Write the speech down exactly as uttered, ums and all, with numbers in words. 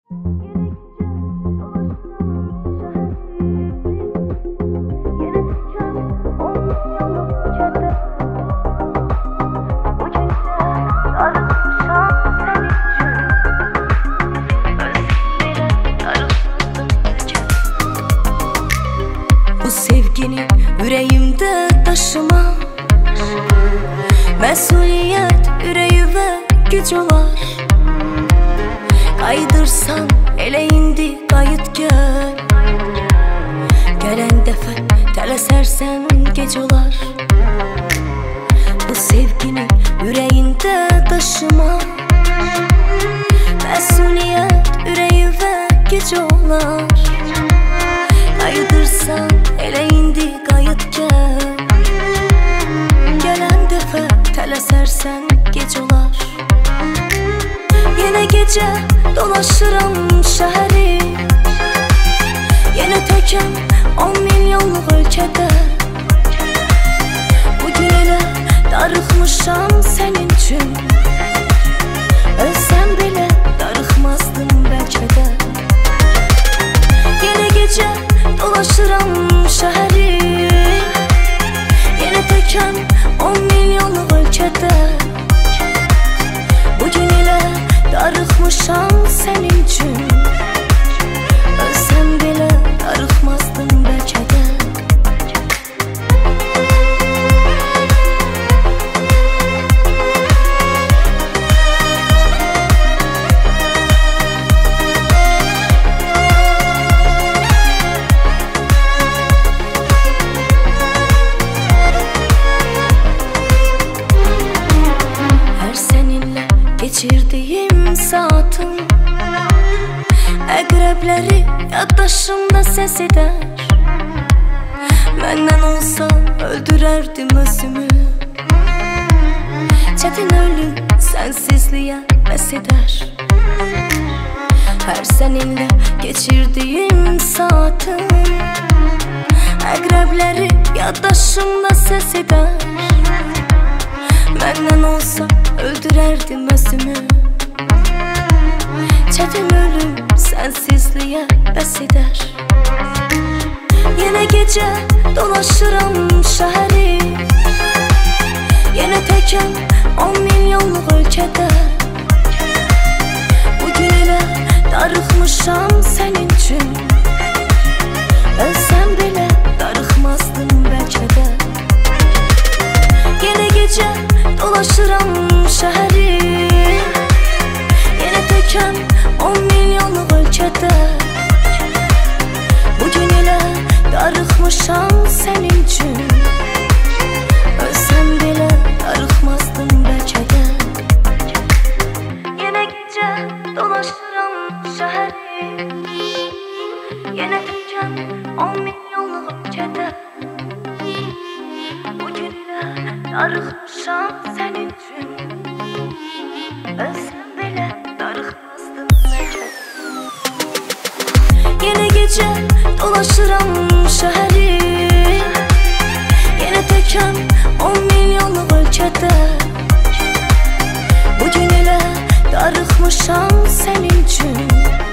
Bu sevgini yüreğimde taşıma, mesuliyet yüreği ve güç olar. Kaydırsan ele indi kayıt gel, gelen defa telesersen geç olar. Bu sevgini yüreğinde taşıma, mesuliyet yüreği ve güç olar. Kaydırsan ele indi kayıt gel, gelen defa telesersen geç olar. Yine gece dolaşıram şehri, yine tekem on milyonluk ölkede. Bugün ele darıxmışam senin için, ölsem bile darıxmazdım belki de. Yine gece dolaşıram şehri, yine tekem on milyonluk ölkede. Bugün ele darıxmışam senin için, ölsem bile darıxmazdım belki de. Geçirdiğim saatim əqrəbləri yaddaşımda səs edər. Məndən olsa öldürərdim özümü, çətin ölüm sənsizliyə bəs edər. Hər səninlə geçirdiyim saatim əqrəbləri yaddaşımda səs edər. Məndən olsa öldürərdim özümü, çətin ölüm sənsizliyə bəs edər. Yenə gecə dolaşıram şəhəri, yenə təkəm on milyonluq ölkədə. Bugün elə darıxmışam sənin üçün, ölsəm belə darıxmazdım bəlkə də. Yenə gecə dolaşıram şəhəri, yenə təkəm on milyonluq ölkədə. Bugün elə darıxmışam sənin üçün, ölsəm belə darıxmazdım bəlkə də. Yenə gecə dolaşıram şəhəri, yenə təkəm on milyonluq ölkədə. Bugün elə darıxmışam sənin üçün, ölsəm belə darıxmazdım bəlkə də. Yenə gecə dolaşıram şəhəri, yenə təkəm on milyonluq ölkədə. Bugün elə darıxmışam sənin üçün,